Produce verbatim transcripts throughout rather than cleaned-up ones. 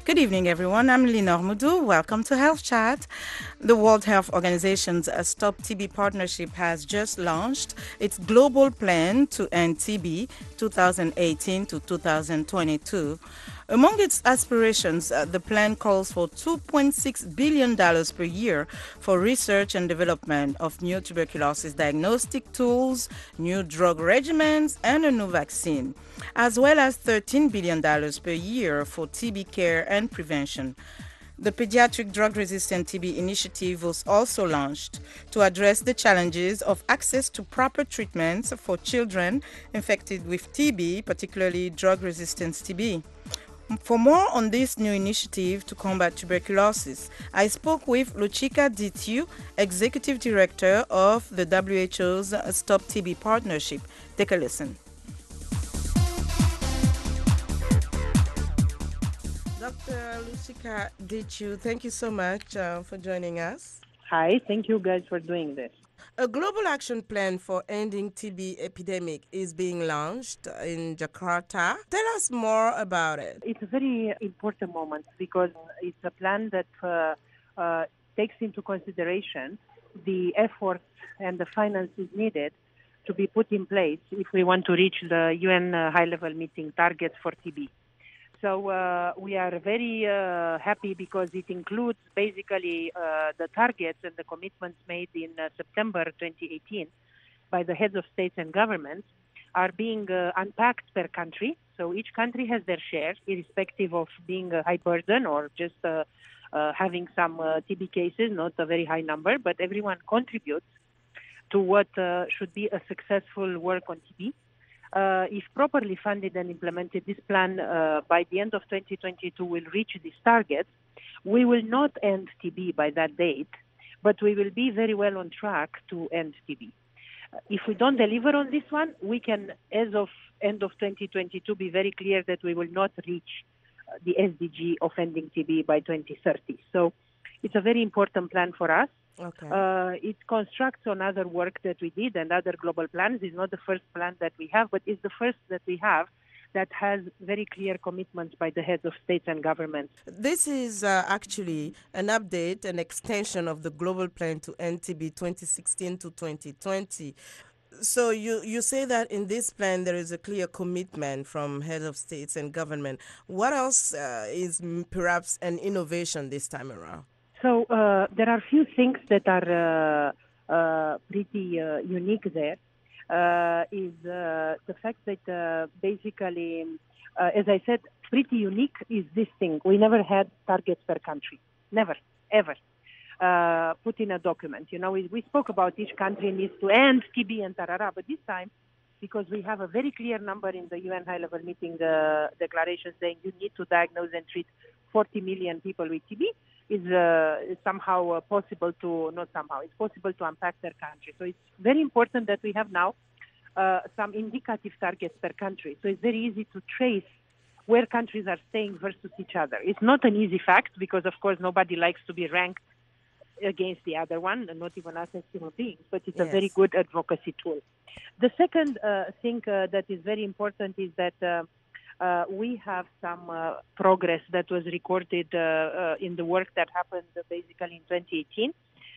Good evening, everyone. I'm Linor Mudu. Welcome to Health Chat. The World Health Organization's uh, Stop T B partnership has just launched its global plan to end T B twenty eighteen to two thousand twenty-two. Among its aspirations, uh, the plan calls for two point six billion dollars per year for research and development of new tuberculosis diagnostic tools, new drug regimens, and a new vaccine, as well as thirteen billion dollars per year for T B care and prevention. The Pediatric Drug-Resistant T B initiative was also launched to address the challenges of access to proper treatments for children infected with T B, particularly drug-resistant T B. For more on this new initiative to combat tuberculosis, I spoke with Luchika Ditiu, Executive Director of the W H O's Stop T B Partnership. Take a listen. Doctor Luchika Ditiu, thank you so much uh, for joining us. Hi, thank you guys for doing this. A global action plan for ending T B epidemic is being launched in Jakarta. Tell us more about it. It's a very important moment because it's a plan that uh, uh, takes into consideration the efforts and the finances needed to be put in place if we want to reach the U N uh, high-level meeting targets for T B. So uh, we are very uh, happy because it includes basically uh, the targets and the commitments made in uh, September twenty eighteen by the heads of states and governments are being uh, unpacked per country. So each country has their share, irrespective of being a high burden or just uh, uh, having some uh, T B cases, not a very high number, but everyone contributes to what uh, should be a successful work on T B. Uh, if properly funded and implemented, this plan uh, by the end of twenty twenty-two will reach these targets. We will not end T B by that date, but we will be very well on track to end T B. Uh, if we don't deliver on this one, we can, as of end of twenty twenty-two, be very clear that we will not reach uh, the S D G of ending T B by twenty thirty. So it's a very important plan for us. Okay. Uh, it constructs on other work that we did and other global plans. It's not the first plan that we have, but it's the first that we have that has very clear commitments by the heads of states and governments. This is uh, actually an update, an extension of the global plan to end T B twenty sixteen to twenty twenty. So you, you say that in this plan there is a clear commitment from heads of states and government. What else uh, is m- perhaps an innovation this time around? So uh, there are few things that are uh, uh, pretty uh, unique there. Uh, is uh, the fact that uh, basically, uh, as I said, pretty unique is this thing. We never had targets per country. Never, ever. Uh, put in a document. You know, we, we spoke about each country needs to end T B and tarara, but this time, because we have a very clear number in the U N high-level meeting uh, declaration saying you need to diagnose and treat forty million people with T B, is uh, somehow uh, possible to, not somehow, it's possible to unpack their country. So it's very important that we have now uh, some indicative targets per country. So it's very easy to trace where countries are staying versus each other. It's not an easy fact because, of course, nobody likes to be ranked against the other one, and not even us as human beings, but it's Yes. a very good advocacy tool. The second uh, thing uh, that is very important is that uh, uh, we have some uh, progress that was recorded uh, uh, in the work that happened uh, basically in twenty eighteen,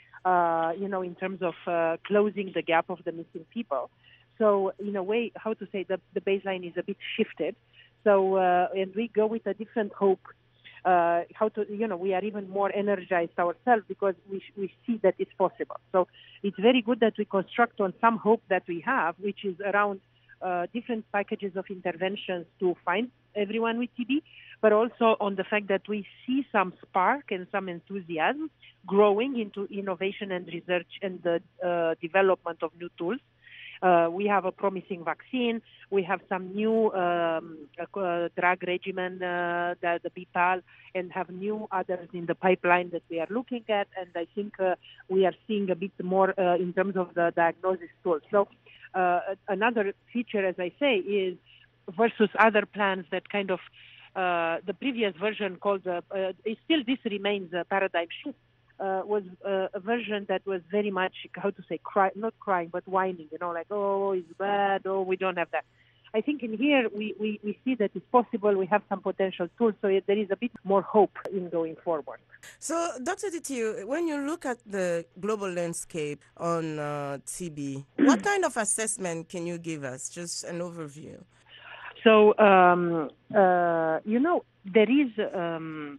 uh, you know, in terms of uh, closing the gap of the missing people. So in a way, how to say, the, the baseline is a bit shifted. So, uh, and we go with a different hope. Uh, how to, you know, we are even more energized ourselves because we we see that it's possible. So it's very good that we construct on some hope that we have, which is around uh, different packages of interventions to find everyone with T B, but also on the fact that we see some spark and some enthusiasm growing into innovation and research and the uh, development of new tools. Uh, we have a promising vaccine. We have some new um, uh, drug regimen, uh, the, the B P A L, and have new others in the pipeline that we are looking at. And I think uh, we are seeing a bit more uh, in terms of the diagnosis tools. So uh, another feature, as I say, is versus other plans that kind of uh, the previous version called, uh, uh, still this remains a paradigm shift. Uh, was uh, a version that was very much, how to say, cry, not crying, but whining, you know, like, oh, it's bad, oh, we don't have that. I think in here we, we, we see that it's possible, we have some potential tools, so there is a bit more hope in going forward. So, Doctor Ditiu, when you look at the global landscape on uh, T B, what kind of assessment can you give us? Just an overview. So, um, uh, you know, there is... Um,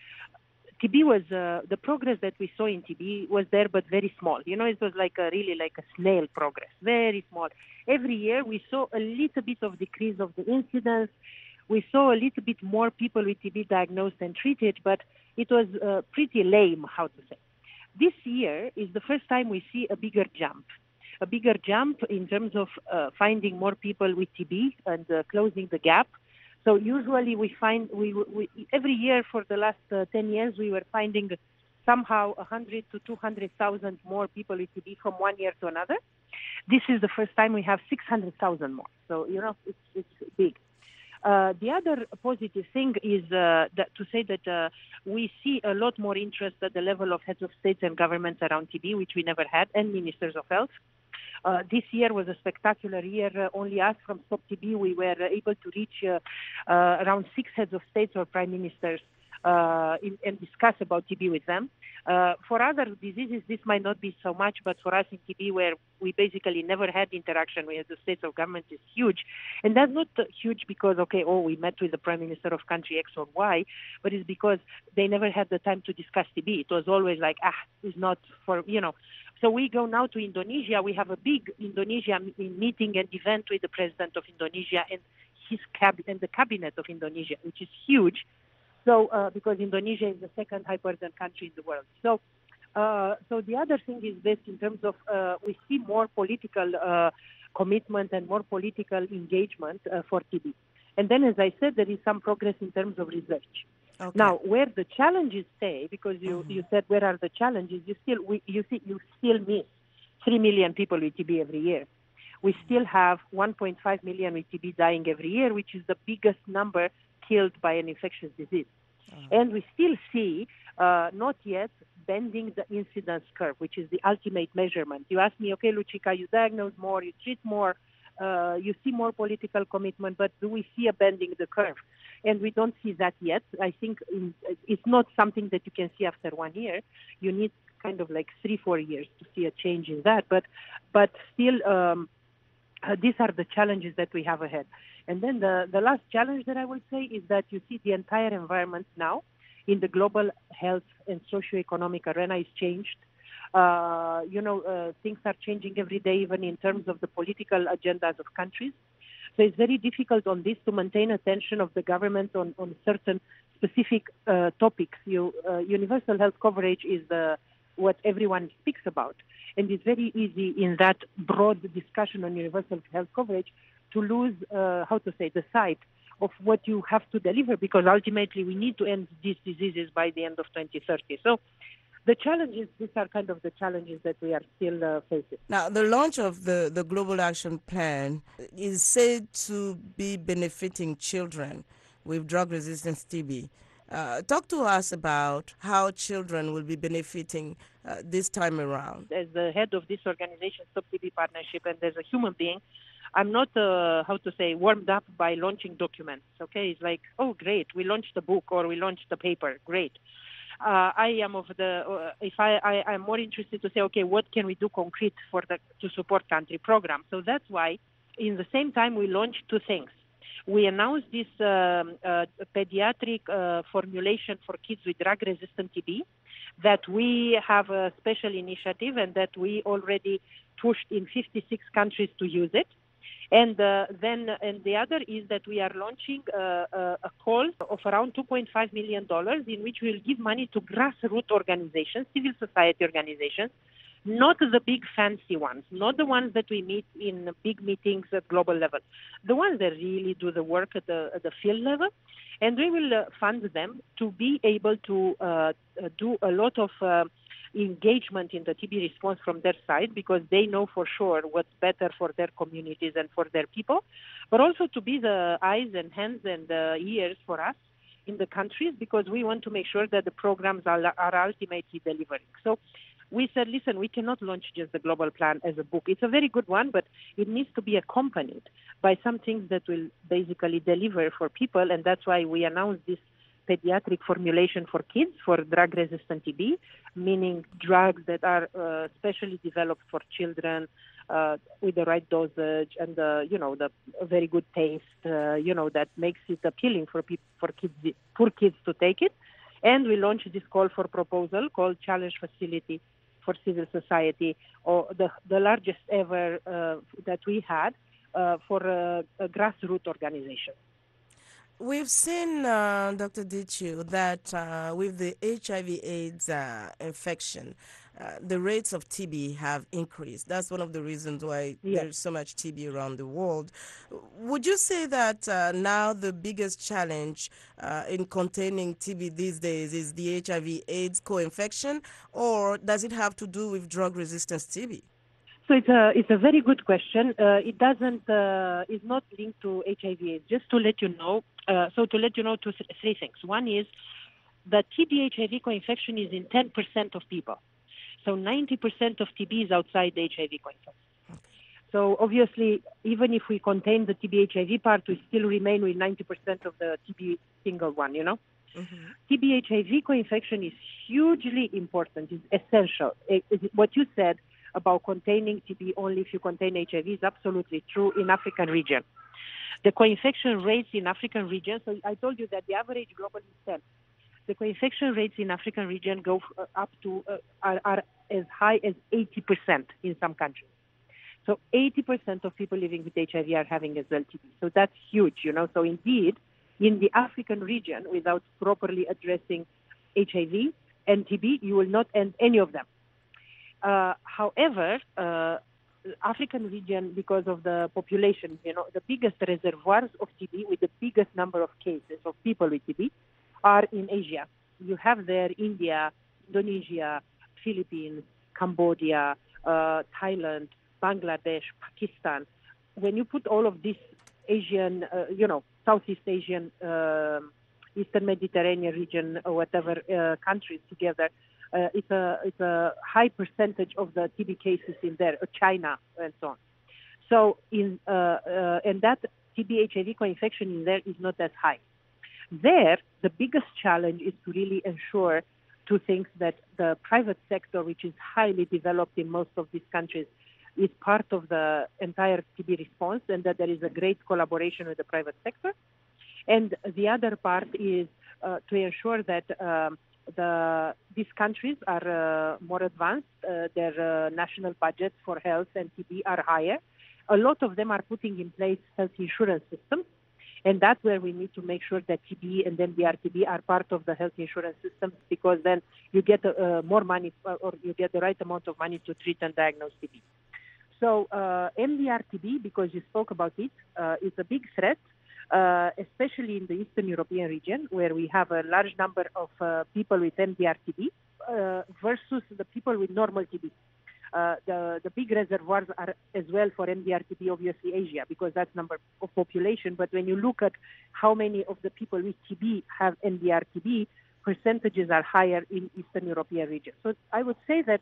T B was, uh, the progress that we saw in T B was there, but very small. You know, it was like a, really like a snail progress, very small. Every year we saw a little bit of decrease of the incidence. We saw a little bit more people with T B diagnosed and treated, but it was uh, pretty lame, how to say. This year is the first time we see a bigger jump, a bigger jump in terms of uh, finding more people with T B and uh, closing the gap. So usually we find, we, we every year for the last uh, ten years, we were finding somehow one hundred to two hundred thousand more people with T B from one year to another. This is the first time we have six hundred thousand more. So, you know, it's, it's big. Uh, the other positive thing is uh, that to say that uh, we see a lot more interest at the level of heads of states and governments around T B, which we never had, and ministers of health. Uh, this year was a spectacular year. Uh, only us from Stop T B, we were able to reach uh, uh, around six heads of states or prime ministers uh, in, and discuss about T B with them. Uh, for other diseases, this might not be so much, but for us in T B, where we basically never had interaction with the states or governments, is huge. And that's not huge because, okay, oh, we met with the prime minister of country X or Y, but it's because they never had the time to discuss T B. It was always like, ah, it's not for, you know. So we go now to Indonesia. We have a big Indonesia meeting and event with the president of Indonesia and his cab and the cabinet of Indonesia, which is huge. So uh, because Indonesia is the second high burden country in the world. So uh, so the other thing is this: in terms of uh, we see more political uh, commitment and more political engagement uh, for T B. And then, as I said, there is some progress in terms of research. Okay. Now, where the challenges stay, because you, mm-hmm. you said where are the challenges, you still we, you see you still miss three million people with T B every year. We still have one point five million with T B dying every year, which is the biggest number killed by an infectious disease. Oh. And we still see uh, not yet bending the incidence curve, which is the ultimate measurement. You ask me, okay, Lucica, you diagnose more, you treat more, uh, you see more political commitment, but do we see a bending the curve? And we don't see that yet. I think in, it's not something that you can see after one year. You need kind of like three, four years to see a change in that. But, but still, um, uh, these are the challenges that we have ahead. And then the, the last challenge that I will say is that you see the entire environment now in the global health and socioeconomic arena is changed. Uh, you know, uh, things are changing every day, even in terms of the political agendas of countries. So it's very difficult on this to maintain attention of the government on, on certain specific uh, topics. You, uh, universal health coverage is the, what everyone speaks about. And it's very easy in that broad discussion on universal health coverage to lose, uh, how to say, the sight of what you have to deliver, because ultimately we need to end these diseases by the end of twenty thirty. So the challenges, these are kind of the challenges that we are still uh, facing. Now, the launch of the, the Global Action Plan is said to be benefiting children with drug-resistant T B. Uh, talk to us about how children will be benefiting uh, this time around. As the head of this organization, Stop T B Partnership, and as a human being, I'm not, uh, how to say, warmed up by launching documents, okay? It's like, oh, great, we launched a book or we launched a paper, great. Uh, I am of the, uh, if I, I, I'm more interested to say, okay, what can we do concrete for the, to support country program? So that's why, in the same time, we launched two things. We announced this um, uh, pediatric uh, formulation for kids with drug-resistant T B, that we have a special initiative and that we already pushed in fifty-six countries to use it. And uh, then, and the other is that we are launching uh, a, a call of around two point five million dollars in which we will give money to grassroots organizations, civil society organizations, not the big fancy ones, not the ones that we meet in big meetings at global level, the ones that really do the work at the, at the field level. And we will uh, fund them to be able to uh, do a lot of uh, engagement in the T B response from their side, because they know for sure what's better for their communities and for their people, but also to be the eyes and hands and uh, ears for us in the countries, because we want to make sure that the programs are, are ultimately delivering. So we said, listen, we cannot launch just the global plan as a book. It's a very good one, but it needs to be accompanied by some things that will basically deliver for people. And that's why we announced this pediatric formulation for kids for drug-resistant T B, meaning drugs that are uh, specially developed for children uh, with the right dosage and, uh, you know, the very good taste, uh, you know, that makes it appealing for people, for kids, for kids to take it. And we launched this call for proposal called Challenge Facility for Civil Society, or the, the largest ever uh, that we had uh, for a, a grassroots organization. We've seen, uh, Doctor Dichu, that uh, with the H I V AIDS uh, infection, uh, the rates of T B have increased. That's one of the reasons why Yes. there's so much T B around the world. Would you say that uh, now the biggest challenge uh, in containing T B these days is the H I V AIDS co-infection, or does it have to do with drug resistance T B? So it's a it's a very good question. Uh, it doesn't uh, is not linked to H I V AIDS. Just to let you know, uh, so to let you know two th- three things. One is the T B H I V co-infection is in ten percent of people. So ninety percent of T B is outside the H I V co-infection. So obviously, even if we contain the T B H I V part, we still remain with ninety percent of the T B single one. You know, mm-hmm. T B H I V co-infection is hugely important. It's essential. It, it, what you said about containing T B only if you contain H I V is absolutely true in African region. The co-infection rates in African region, so I told you that the average globally is ten. The co-infection rates in African region go uh, up to, uh, are, are as high as eighty percent in some countries. So eighty percent of people living with H I V are having as well T B. So that's huge, you know. So indeed, in the African region, without properly addressing H I V and T B, you will not end any of them. Uh, however, uh, African region, because of the population, you know, the biggest reservoirs of T B with the biggest number of cases of people with T B are in Asia. You have there India, Indonesia, Philippines, Cambodia, uh, Thailand, Bangladesh, Pakistan. When you put all of these Asian, uh, you know, Southeast Asian, uh, Eastern Mediterranean region, or whatever uh, countries together, Uh, it's a it's a high percentage of the T B cases in there, uh, China and so on. So in uh, uh, and that T B H I V co-infection in there is not as high. There, the biggest challenge is to really ensure two things: that the private sector, which is highly developed in most of these countries, is part of the entire T B response, and that there is a great collaboration with the private sector. And the other part is uh, to ensure that um, The, these countries are uh, more advanced. Uh, their uh, national budgets for health and T B are higher. A lot of them are putting in place health insurance systems, and that's where we need to make sure that T B and M D R T B are part of the health insurance systems, because then you get uh, more money, or you get the right amount of money to treat and diagnose T B. So uh, M D R T B, because you spoke about it, uh, is a big threat. Uh, especially in the Eastern European region, where we have a large number of uh, people with M D R T B uh, versus the people with normal T B. Uh, the, the big reservoirs are as well for M D R T B, obviously Asia, because that's number of population. But when you look at how many of the people with T B have M D R T B, percentages are higher in Eastern European region. So I would say that,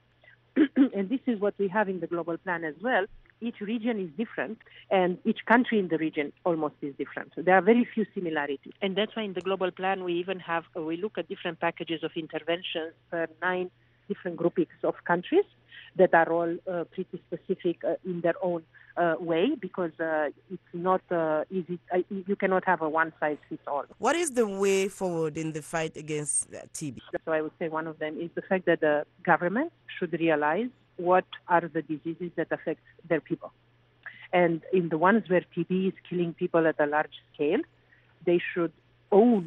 and this is what we have in the global plan as well, each region is different, and each country in the region almost is different. So there are very few similarities. And that's why in the global plan we even have, uh, we look at different packages of interventions for nine different groupings of countries that are all uh, pretty specific uh, in their own uh, way, because uh, it's not uh, easy. Uh, you cannot have a one-size-fits-all. What is the way forward in the fight against uh, T B? So I would say one of them is the fact that the government should realize what are the diseases that affect their people. And in the ones where T B is killing people at a large scale, they should own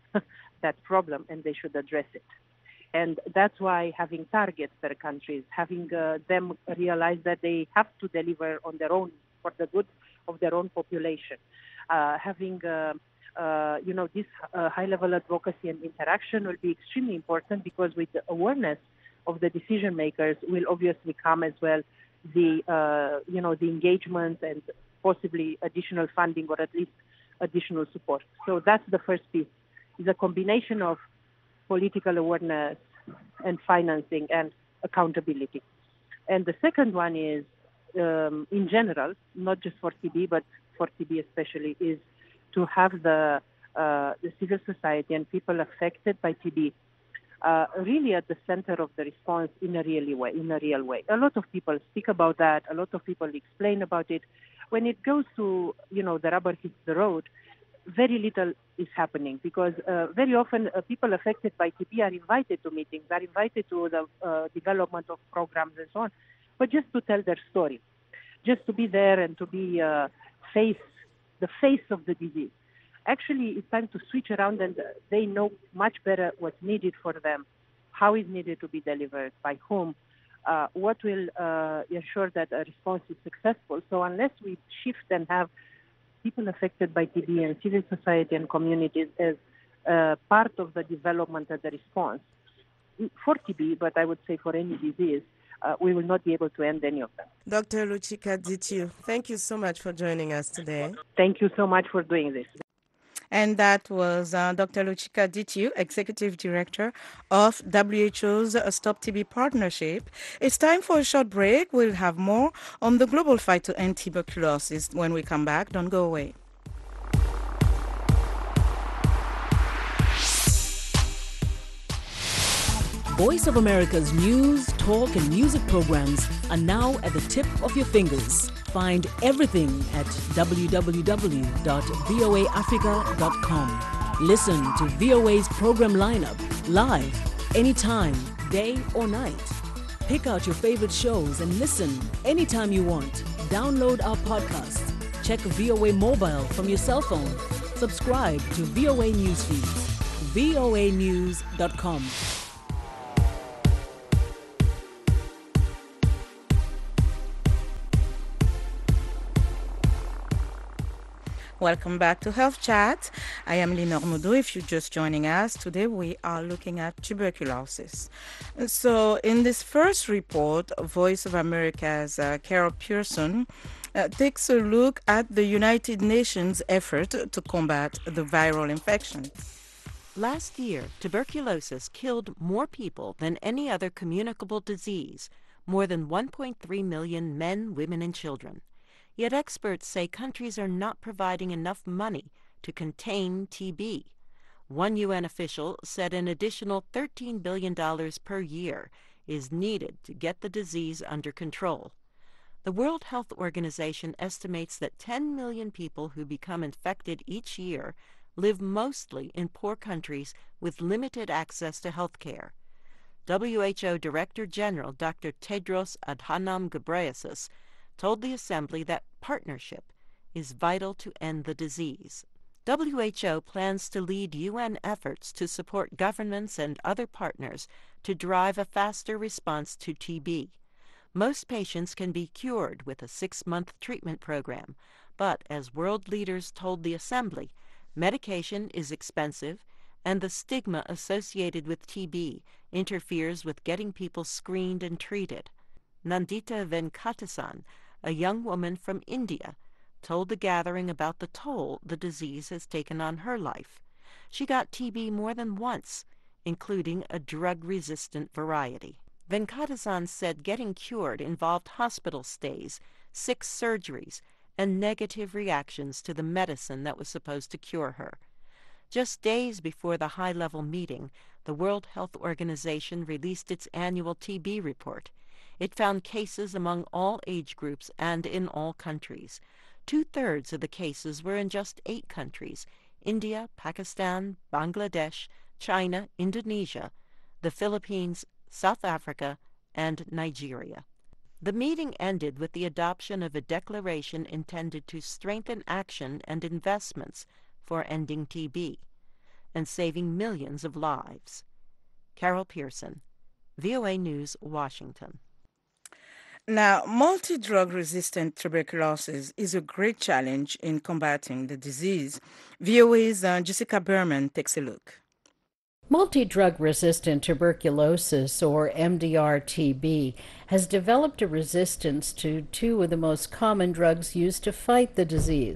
that problem and they should address it. And that's why having targets per countries, having uh, them realize that they have to deliver on their own for the good of their own population, uh, having uh, uh, you know, this uh, high-level advocacy and interaction will be extremely important, because with the awareness of the decision makers will obviously come as well the uh, you know the engagement and possibly additional funding, or at least additional support. So that's the first piece. Is a combination of political awareness and financing and accountability. And the second one is, um, in general, not just for T B, but for T B especially, is to have the, uh, the civil society and people affected by T B uh, really at the center of the response in a real way. In a real way, a lot of people speak about that. A lot of people explain about it. When it goes to, you know, the rubber hits the road, very little is happening, because uh, very often uh, people affected by T B are invited to meetings, are invited to the uh, development of programs and so on, but just to tell their story, just to be there and to be uh, face, the face of the disease. Actually, it's time to switch around, and they know much better what's needed for them, how is needed to be delivered, by whom, uh, what will uh, ensure that a response is successful. So unless we shift and have people affected by T B and civil society and communities as uh, part of the development and the response for T B, but I would say for any disease, uh, we will not be able to end any of them. Doctor Luchika Ditiu, thank you so much for joining us today. Thank you so much for doing this. And that was uh, Doctor Luchika Ditiu, Executive Director of W H O's Stop T B Partnership. It's time for a short break. We'll have more on the global fight to end tuberculosis when we come back. Don't go away. Voice of America's news, talk, and music programs are now at the tip of your fingers. Find everything at w w w dot v o a africa dot com. Listen to V O A's program lineup live, anytime, day or night. Pick out your favorite shows and listen anytime you want. Download our podcast. Check V O A Mobile from your cell phone. Subscribe to V O A Newsfeed. v o a news dot com. Welcome back to Health Chat. I am Linor Moudou. If you're just joining us, today we are looking at tuberculosis. So in this first report, Voice of America's uh, Carol Pearson uh, takes a look at the United Nations effort to combat the viral infection. Last year, tuberculosis killed more people than any other communicable disease, more than one point three million men, women, and children. Yet experts say countries are not providing enough money to contain T B. One U N official said an additional thirteen billion dollars per year is needed to get the disease under control. The World Health Organization estimates that ten million people who become infected each year live mostly in poor countries with limited access to health care. W H O Director General Doctor Tedros Adhanom Ghebreyesus told the Assembly that partnership is vital to end the disease. W H O plans to lead U N efforts to support governments and other partners to drive a faster response to T B. Most patients can be cured with a six-month treatment program, but as world leaders told the Assembly, medication is expensive and the stigma associated with T B interferes with getting people screened and treated. Nandita Venkatasan, a young woman from India, told the gathering about the toll the disease has taken on her life. She got T B more than once, including a drug-resistant variety. Venkatasan said getting cured involved hospital stays, six surgeries, and negative reactions to the medicine that was supposed to cure her. Just days before the high-level meeting, the World Health Organization released its annual T B report. It found cases among all age groups and in all countries. Two-thirds of the cases were in just eight countries: India, Pakistan, Bangladesh, China, Indonesia, the Philippines, South Africa, and Nigeria. The meeting ended with the adoption of a declaration intended to strengthen action and investments for ending T B and saving millions of lives. Carol Pearson, V O A News, Washington. Now, multi-drug resistant tuberculosis is a great challenge in combating the disease. V O A's uh, Jessica Berman takes a look. Multi-drug resistant tuberculosis, or M D R T B, has developed a resistance to two of the most common drugs used to fight the disease.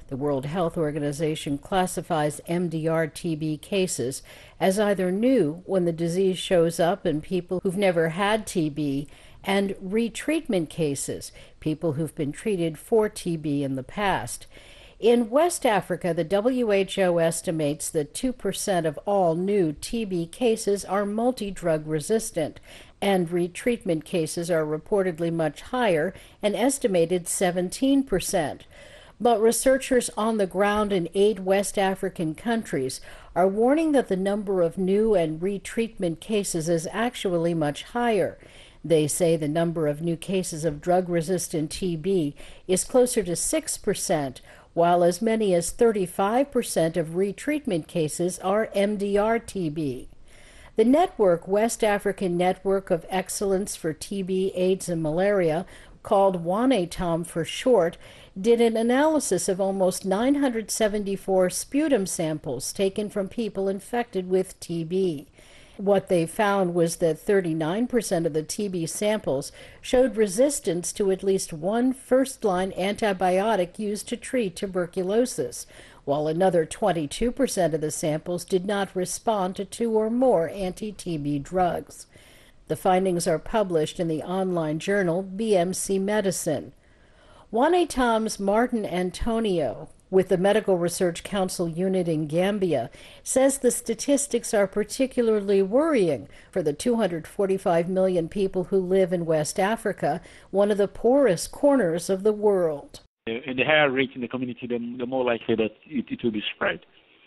The World Health Organization classifies M D R T B cases as either new when the disease shows up in people who've never had T B and retreatment cases, people who've been treated for T B in the past. In West Africa, the W H O estimates that two percent of all new T B cases are multi-drug resistant, and retreatment cases are reportedly much higher, an estimated seventeen percent. But researchers on the ground in eight West African countries are warning that the number of new and retreatment cases is actually much higher. They say the number of new cases of drug-resistant T B is closer to six percent, while as many as thirty-five percent of retreatment cases are M D R T B. The network, West African Network of Excellence for T B, AIDS, and Malaria, called WANETAM for short, did an analysis of almost nine hundred seventy-four sputum samples taken from people infected with T B. What they found was that thirty-nine percent of the T B samples showed resistance to at least one first-line antibiotic used to treat tuberculosis, while another twenty-two percent of the samples did not respond to two or more anti-T B drugs. The findings are published in the online journal B M C Medicine. WANETAM's Martin Antonio, with the Medical Research Council unit in Gambia, says the statistics are particularly worrying for the two hundred forty-five million people who live in West Africa, one of the poorest corners of the world. And the higher rate in the community, the, the more likely that it, it will be spread.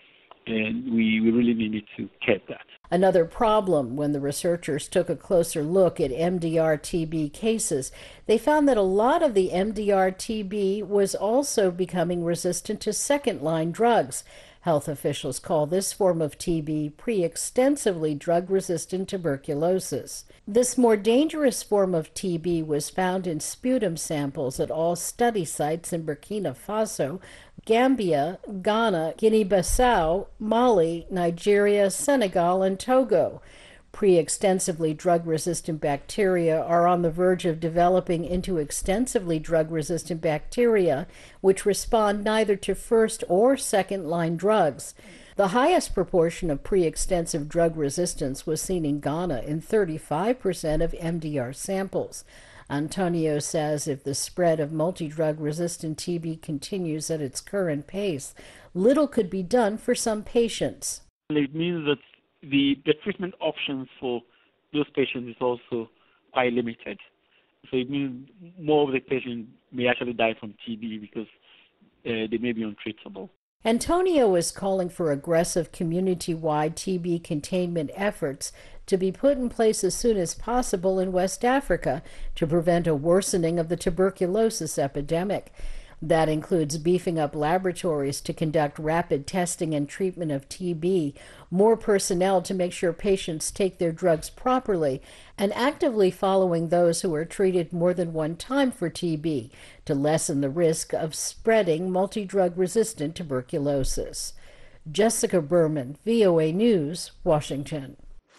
And we, we really need to cap that. Another problem, when the researchers took a closer look at M D R T B cases, they found that a lot of the M D R T B was also becoming resistant to second-line drugs. Health officials call this form of T B pre-extensively drug-resistant tuberculosis. This more dangerous form of T B was found in sputum samples at all study sites in Burkina Faso, Gambia, Ghana, Guinea-Bissau, Mali, Nigeria, Senegal, and Togo. Pre-extensively drug-resistant bacteria are on the verge of developing into extensively drug-resistant bacteria, which respond neither to first or second-line drugs. The highest proportion of pre-extensive drug resistance was seen in Ghana in thirty-five percent of M D R samples. Antonio says if the spread of multi-drug resistant T B continues at its current pace, little could be done for some patients. It means that the, the treatment options for those patients is also quite limited. So it means more of the patients may actually die from T B because uh, they may be untreatable. Antonio is calling for aggressive community-wide T B containment efforts to be put in place as soon as possible in West Africa to prevent a worsening of the tuberculosis epidemic. That includes beefing up laboratories to conduct rapid testing and treatment of T B, more personnel to make sure patients take their drugs properly, and actively following those who are treated more than one time for T B to lessen the risk of spreading multi-drug resistant tuberculosis. Jessica Berman, V O A News, Washington.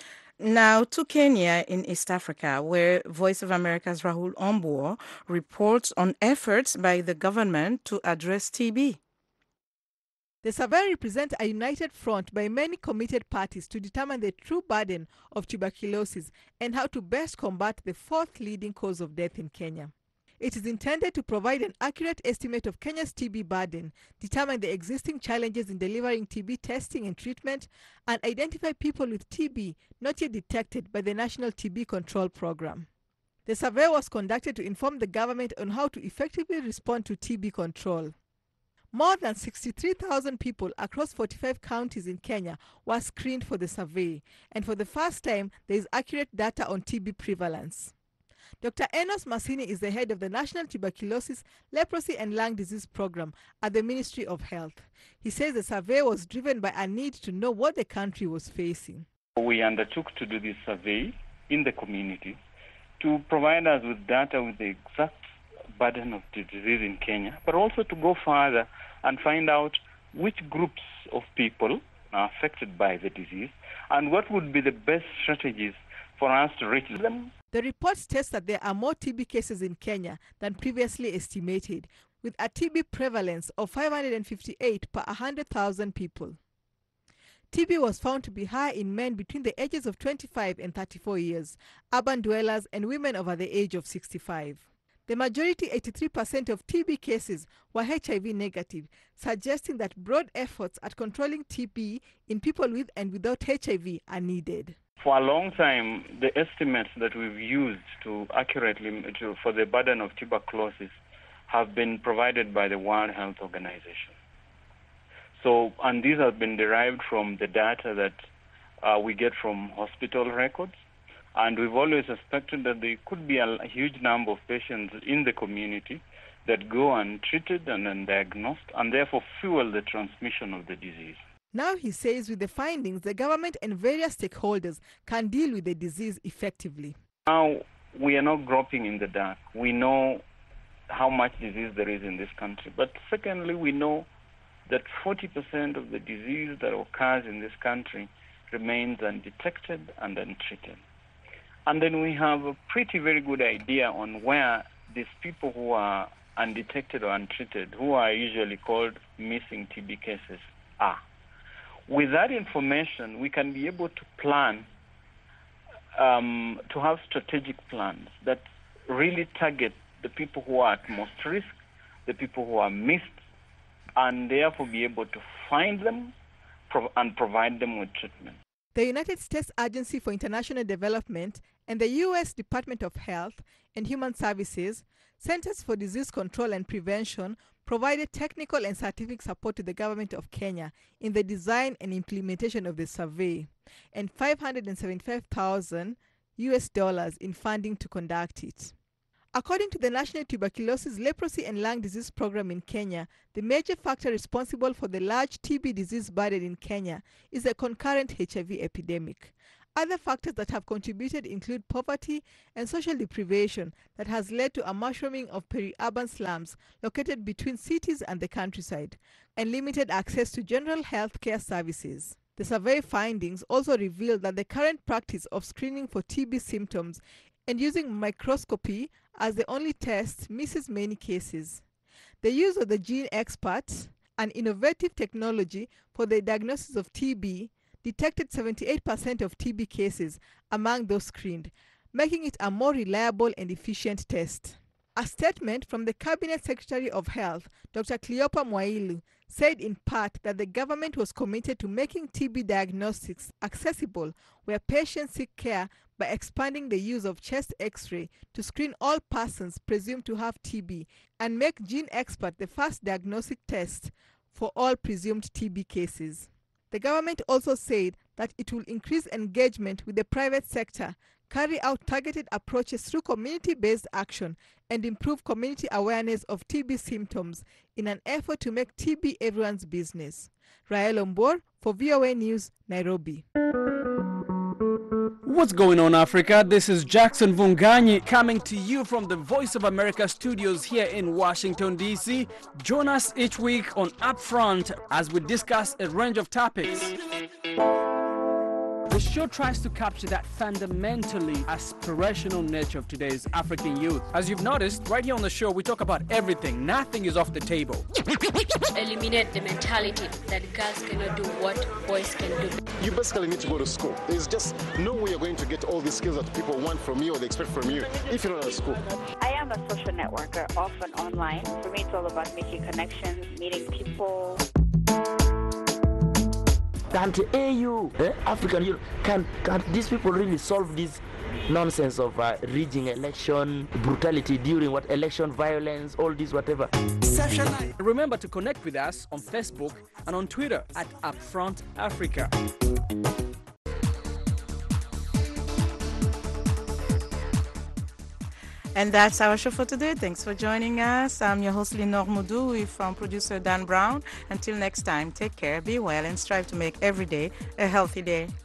Now to Kenya in East Africa, where Voice of America's Rahul Ombor reports on efforts by the government to address T B. The survey represents a united front by many committed parties to determine the true burden of tuberculosis and how to best combat the fourth leading cause of death in Kenya. It is intended to provide an accurate estimate of Kenya's T B burden, determine the existing challenges in delivering T B testing and treatment, and identify people with T B not yet detected by the National T B Control Program. The survey was conducted to inform the government on how to effectively respond to T B control. More than sixty-three thousand people across forty-five counties in Kenya were screened for the survey, and for the first time, there is accurate data on T B prevalence. Doctor Enos Masini is the head of the National Tuberculosis, Leprosy and Lung Disease Program at the Ministry of Health. He says the survey was driven by a need to know what the country was facing. We undertook to do this survey in the community to provide us with data with the exact burden of the disease in Kenya, but also to go further and find out which groups of people are affected by the disease and what would be the best strategies for us to reach them. The report states that there are more T B cases in Kenya than previously estimated, with a T B prevalence of five hundred fifty-eight per one hundred thousand people. T B was found to be high in men between the ages of twenty-five and thirty-four years, urban dwellers, and women over the age of sixty-five. The majority, eighty-three percent of T B cases, were H I V negative, suggesting that broad efforts at controlling T B in people with and without H I V are needed. For a long time, the estimates that we've used to accurately to, for the burden of tuberculosis have been provided by the World Health Organization. So, and these have been derived from the data that uh, we get from hospital records. And we've always suspected that there could be a, a huge number of patients in the community that go untreated and undiagnosed and therefore fuel the transmission of the disease. Now, he says, with the findings, the government and various stakeholders can deal with the disease effectively. Now, we are not groping in the dark. We know how much disease there is in this country. But secondly, we know that forty percent of the disease that occurs in this country remains undetected and untreated. And then we have a pretty very good idea on where these people who are undetected or untreated, who are usually called missing T B cases, are. With that information, we can be able to plan, um, to have strategic plans that really target the people who are at most risk, the people who are missed, and therefore be able to find them and provide them with treatment. The United States Agency for International Development and the U S Department of Health and Human Services, Centers for Disease Control and Prevention, provided technical and scientific support to the government of Kenya in the design and implementation of the survey, and five hundred seventy-five thousand U S dollars in funding to conduct it. According to the National Tuberculosis, Leprosy and Lung Disease Program in Kenya, the major factor responsible for the large T B disease burden in Kenya is the concurrent H I V epidemic. Other factors that have contributed include poverty and social deprivation that has led to a mushrooming of peri-urban slums located between cities and the countryside, and limited access to general health care services. The survey findings also revealed that the current practice of screening for T B symptoms and using microscopy as the only test misses many cases. The use of the GeneXpert, an innovative technology for the diagnosis of T B, detected seventy-eight percent of T B cases among those screened, making it a more reliable and efficient test. A statement from the Cabinet Secretary of Health, Doctor Cleopa Mwailu, said in part that the government was committed to making T B diagnostics accessible where patients seek care by expanding the use of chest X-ray to screen all persons presumed to have T B and make GeneXpert the first diagnostic test for all presumed T B cases. The government also said that it will increase engagement with the private sector, carry out targeted approaches through community-based action, and improve community awareness of T B symptoms in an effort to make T B everyone's business. Rael Ombor for V O A News, Nairobi. What's going on, Africa? This is Jackson Vunganyi coming to you from the Voice of America studios here in Washington, D C. Join us each week on Upfront as we discuss a range of topics. The show tries to capture that fundamentally aspirational nature of today's African youth. As you've noticed, right here on the show, we talk about everything. Nothing is off the table. Eliminate the mentality that girls cannot do what boys can do. You basically need to go to school. There's just no way you're going to get all the skills that people want from you or they expect from you if you're not at school. I am a social networker, often online. For me, it's all about making connections, meeting people. Can't A U, eh, African Union, can, can these people really solve this nonsense of uh, rigging election, brutality during what election, violence, all this, whatever? Remember to connect with us on Facebook and on Twitter at Upfront Africa. And that's our show for today. Thanks for joining us. I'm your host, Lenore Moudou, with um, producer Dan Brown. Until next time, take care, be well, and strive to make every day a healthy day.